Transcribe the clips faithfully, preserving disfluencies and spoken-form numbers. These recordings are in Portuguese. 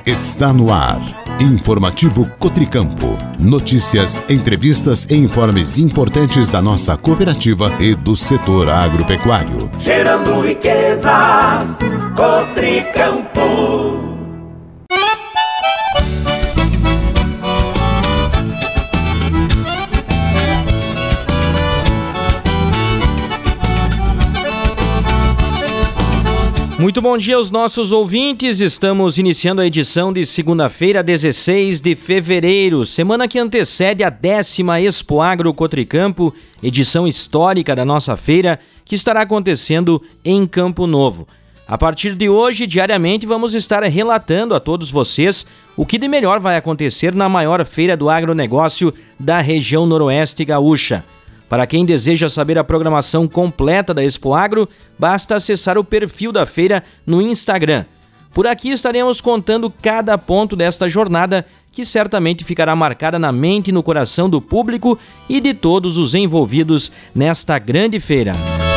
Está no ar. Informativo Cotricampo. Notícias, entrevistas e informes importantes da nossa cooperativa e do setor agropecuário. Gerando riquezas, Cotricampo. Muito bom dia aos nossos ouvintes, estamos iniciando a edição de segunda-feira, dezesseis de fevereiro, semana que antecede a décima Expo Agro Cotricampo, edição histórica da nossa feira, que estará acontecendo em Campo Novo. A partir de hoje, diariamente, vamos estar relatando a todos vocês o que de melhor vai acontecer na maior feira do agronegócio da região noroeste gaúcha. Para quem deseja saber a programação completa da Expo Agro, basta acessar o perfil da feira no Instagram. Por aqui estaremos contando cada ponto desta jornada, que certamente ficará marcada na mente e no coração do público e de todos os envolvidos nesta grande feira.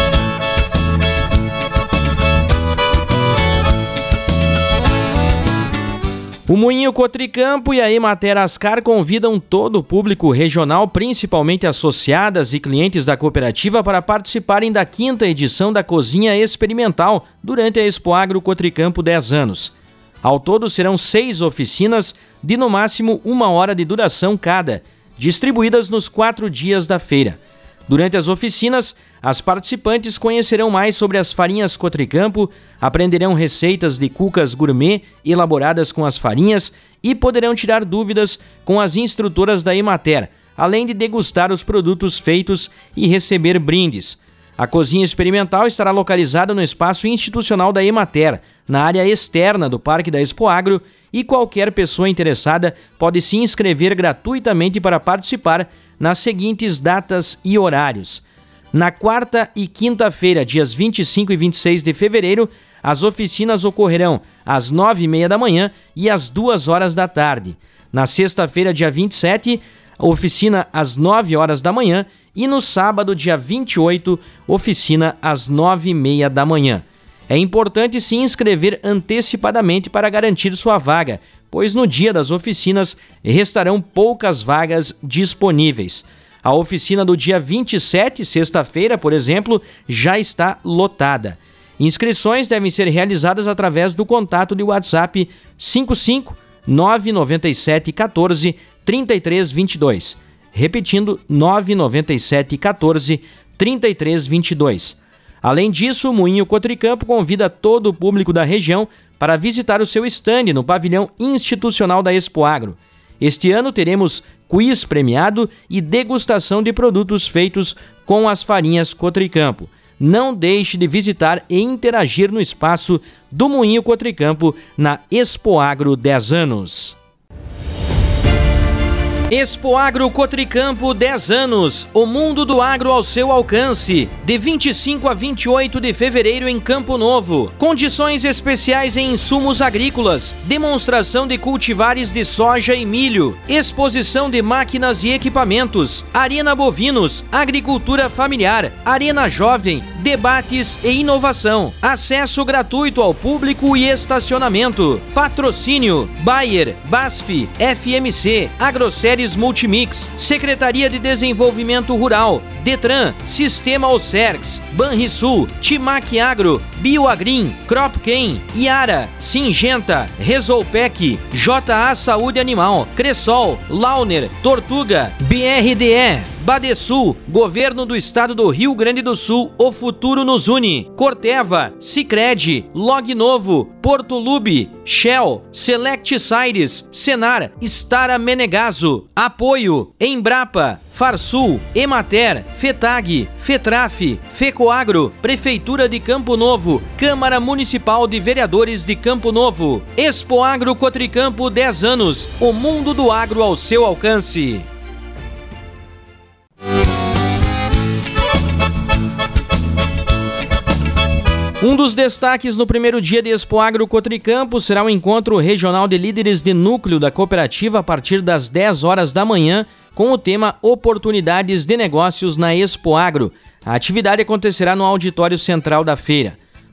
O Moinho Cotricampo e a Emater Ascar convidam todo o público regional, principalmente associadas e clientes da cooperativa, para participarem da quinta edição da Cozinha Experimental durante a Expo Agro Cotricampo dez anos. Ao todo serão seis oficinas de no máximo uma hora de duração cada, distribuídas nos quatro dias da feira. Durante as oficinas, as participantes conhecerão mais sobre as farinhas Cotricampo, aprenderão receitas de cucas gourmet elaboradas com as farinhas e poderão tirar dúvidas com as instrutoras da Emater, além de degustar os produtos feitos e receber brindes. A Cozinha Experimental estará localizada no espaço institucional da Emater, na área externa do Parque da Expo Agro, e qualquer pessoa interessada pode se inscrever gratuitamente para participar nas seguintes datas e horários. Na quarta e quinta-feira, dias vinte e cinco e vinte e seis de fevereiro, as oficinas ocorrerão às nove e meia da manhã e às duas horas da tarde. Na sexta-feira, dia vinte e sete, oficina às nove horas da manhã e no sábado, dia vinte e oito, oficina às nove e meia da manhã. É importante se inscrever antecipadamente para garantir sua vaga, pois no dia das oficinas restarão poucas vagas disponíveis. A oficina do dia vinte e sete, sexta-feira, por exemplo, já está lotada. Inscrições devem ser realizadas através do contato de WhatsApp cinco cinco nove nove sete um quatro três três dois dois. Repetindo, nove nove sete um quatro três três dois dois. Além disso, o Moinho Cotricampo convida todo o público da região para visitar o seu estande no pavilhão institucional da Expo Agro. Este ano teremos quiz premiado e degustação de produtos feitos com as farinhas Cotricampo. Não deixe de visitar e interagir no espaço do Moinho Cotricampo na Expo Agro dez anos. Expo Agro Cotricampo dez anos, o mundo do agro ao seu alcance, de vinte e cinco a vinte e oito de fevereiro em Campo Novo. Condições especiais em insumos agrícolas, demonstração de cultivares de soja e milho, exposição de máquinas e equipamentos, arena bovinos, agricultura familiar, arena jovem, debates e inovação, acesso gratuito ao público e estacionamento, patrocínio, Bayer, BASF, F M C, Agrosérie Multimix, Secretaria de Desenvolvimento Rural, Detran, Sistema Ocergs, Banrisul, Timac Agro, Bioagrim, Cropken, Iara, Singenta, Resolpec, J A Saúde Animal, Cressol, Launer, Tortuga, B R D E, Badesul, Governo do Estado do Rio Grande do Sul, o futuro nos une. Corteva, Sicredi, Log Novo, Porto Lube, Shell, Select Sires, Senar, Stara Menegaso. Apoio, Embrapa, Farsul, Emater, Fetag, Fetraf, Fecoagro, Prefeitura de Campo Novo, Câmara Municipal de Vereadores de Campo Novo. Expo Agro Cotricampo dez anos, o mundo do agro ao seu alcance. Um dos destaques no primeiro dia de Expo Agro Cotricampo será o encontro regional de líderes de núcleo da cooperativa a partir das dez horas da manhã, com o tema Oportunidades de Negócios na Expo Agro. A atividade acontecerá no auditório central da feira.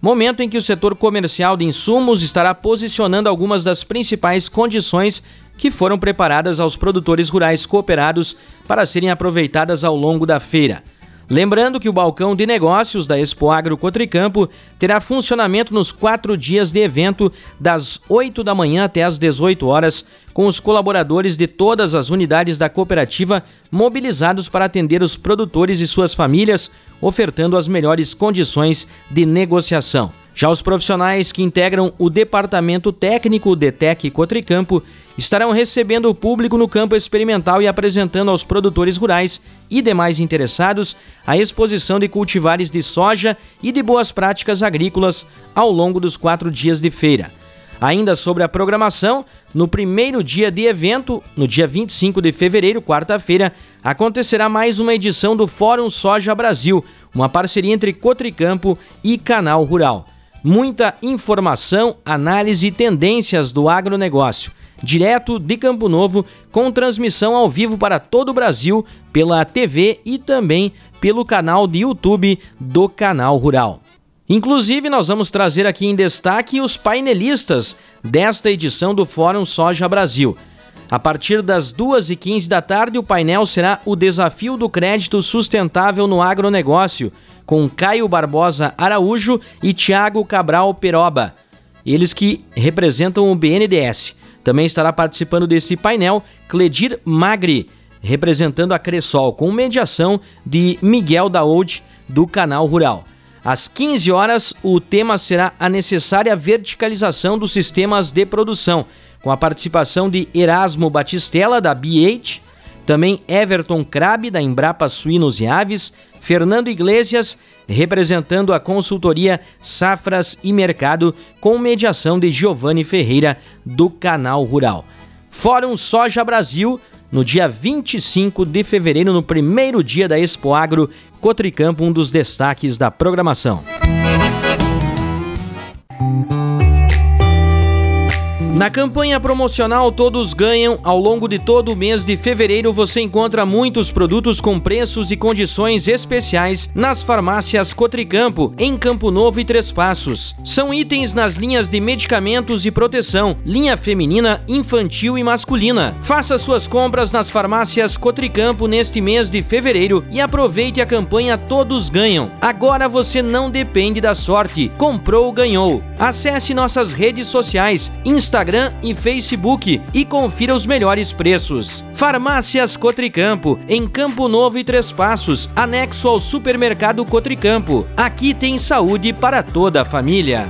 momento em que o setor comercial de insumos estará posicionando algumas das principais condições que foram preparadas aos produtores rurais cooperados para serem aproveitadas ao longo da feira. Lembrando que o balcão de negócios da Expoagro Cotricampo terá funcionamento nos quatro dias de evento, das oito da manhã até as dezoito horas, com os colaboradores de todas as unidades da cooperativa mobilizados para atender os produtores e suas famílias, ofertando as melhores condições de negociação. Já os profissionais que integram o Departamento Técnico D T E C Cotricampo estarão recebendo o público no campo experimental e apresentando aos produtores rurais e demais interessados a exposição de cultivares de soja e de boas práticas agrícolas ao longo dos quatro dias de feira. Ainda sobre a programação, no primeiro dia de evento, no dia vinte e cinco de fevereiro, quarta-feira, acontecerá mais uma edição do Fórum Soja Brasil, uma parceria entre Cotricampo e Canal Rural. Muita informação, análise e tendências do agronegócio, direto de Campo Novo, com transmissão ao vivo para todo o Brasil, pela T V e também pelo canal de YouTube do Canal Rural. Inclusive, nós vamos trazer aqui em destaque os painelistas desta edição do Fórum Soja Brasil. A partir das duas e quinze da tarde, o painel será o Desafio do Crédito Sustentável no Agronegócio, com Caio Barbosa Araújo e Tiago Cabral Peroba, eles que representam o B N D E S. Também estará participando desse painel Cledir Magri, representando a Cressol, com mediação de Miguel Daoud, do Canal Rural. Às quinze horas, o tema será a necessária verticalização dos sistemas de produção, com a participação de Erasmo Batistella, da B H, também Everton Crabe, da Embrapa Suínos e Aves, Fernando Iglesias, representando a consultoria Safras e Mercado, com mediação de Giovanni Ferreira, do Canal Rural. Fórum Soja Brasil, no dia vinte e cinco de fevereiro, no primeiro dia da Expoagro Cotricampo, um dos destaques da programação. Na campanha promocional Todos Ganham, ao longo de todo o mês de fevereiro você encontra muitos produtos com preços e condições especiais nas farmácias Cotricampo, em Campo Novo e Três Passos. São itens nas linhas de medicamentos e proteção, linha feminina, infantil e masculina. Faça suas compras nas farmácias Cotricampo neste mês de fevereiro e aproveite a campanha Todos Ganham. Agora você não depende da sorte, comprou, ganhou. Acesse nossas redes sociais, Instagram e Facebook e confira os melhores preços. Farmácias Cotricampo, em Campo Novo e Três Passos, anexo ao supermercado Cotricampo. Aqui tem saúde para toda a família.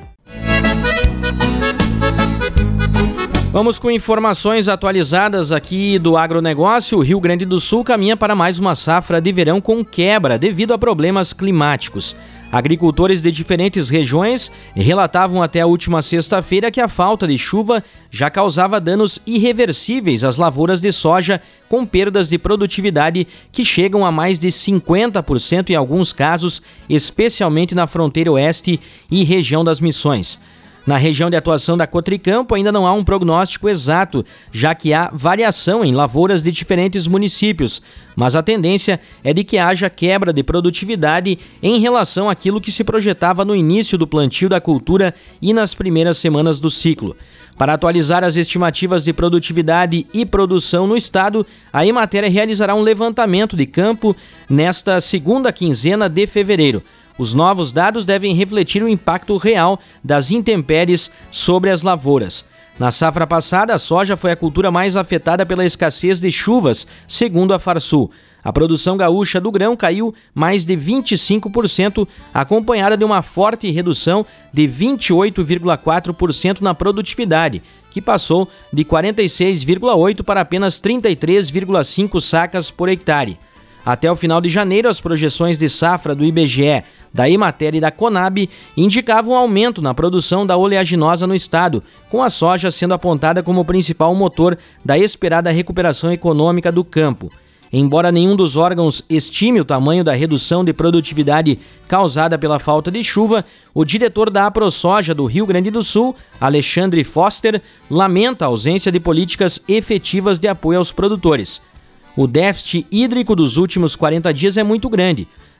Vamos com informações atualizadas aqui do agronegócio. O Rio Grande do Sul caminha para mais uma safra de verão com quebra devido a problemas climáticos. Agricultores de diferentes regiões relatavam até a última sexta-feira que a falta de chuva já causava danos irreversíveis às lavouras de soja, com perdas de produtividade que chegam a mais de cinquenta por cento em alguns casos, especialmente na fronteira oeste e região das Missões. Na região de atuação da Cotricampo ainda não há um prognóstico exato, já que há variação em lavouras de diferentes municípios, mas a tendência é de que haja quebra de produtividade em relação àquilo que se projetava no início do plantio da cultura e nas primeiras semanas do ciclo. Para atualizar as estimativas de produtividade e produção no estado, a Emater realizará um levantamento de campo nesta segunda quinzena de fevereiro. Os novos dados devem refletir o impacto real das intempéries sobre as lavouras. Na safra passada, a soja foi a cultura mais afetada pela escassez de chuvas, segundo a Farsul. A produção gaúcha do grão caiu mais de vinte e cinco por cento, acompanhada de uma forte redução de vinte e oito vírgula quatro por cento na produtividade, que passou de quarenta e seis vírgula oito para apenas trinta e três vírgula cinco sacas por hectare. Até o final de janeiro, as projeções de safra do I B G E, da Emater e da Conab indicavam um aumento na produção da oleaginosa no estado, com a soja sendo apontada como o principal motor da esperada recuperação econômica do campo. Embora nenhum dos órgãos estime o tamanho da redução de produtividade causada pela falta de chuva, o diretor da AproSoja do Rio Grande do Sul, Alexandre Foster, lamenta a ausência de políticas efetivas de apoio aos produtores. O déficit hídrico dos últimos quarenta dias é muito grande.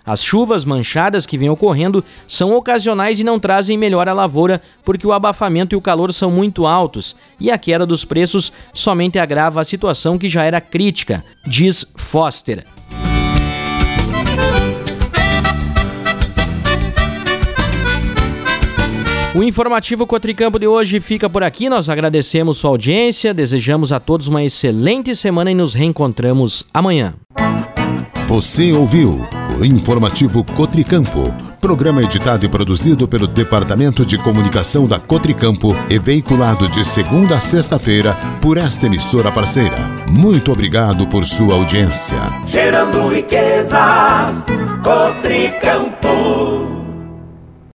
As chuvas manchadas que vêm ocorrendo são ocasionais e não trazem melhora à lavoura, porque o abafamento e o calor são muito altos, e a queda dos preços somente agrava a situação que já era crítica, diz Foster. O informativo Cotricampo de hoje fica por aqui. Nós agradecemos sua audiência, desejamos a todos uma excelente semana e nos reencontramos amanhã. Você ouviu o informativo Cotricampo, programa editado e produzido pelo Departamento de Comunicação da Cotricampo e veiculado de segunda a sexta-feira por esta emissora parceira. Muito obrigado por sua audiência. Gerando riquezas, Cotricampo.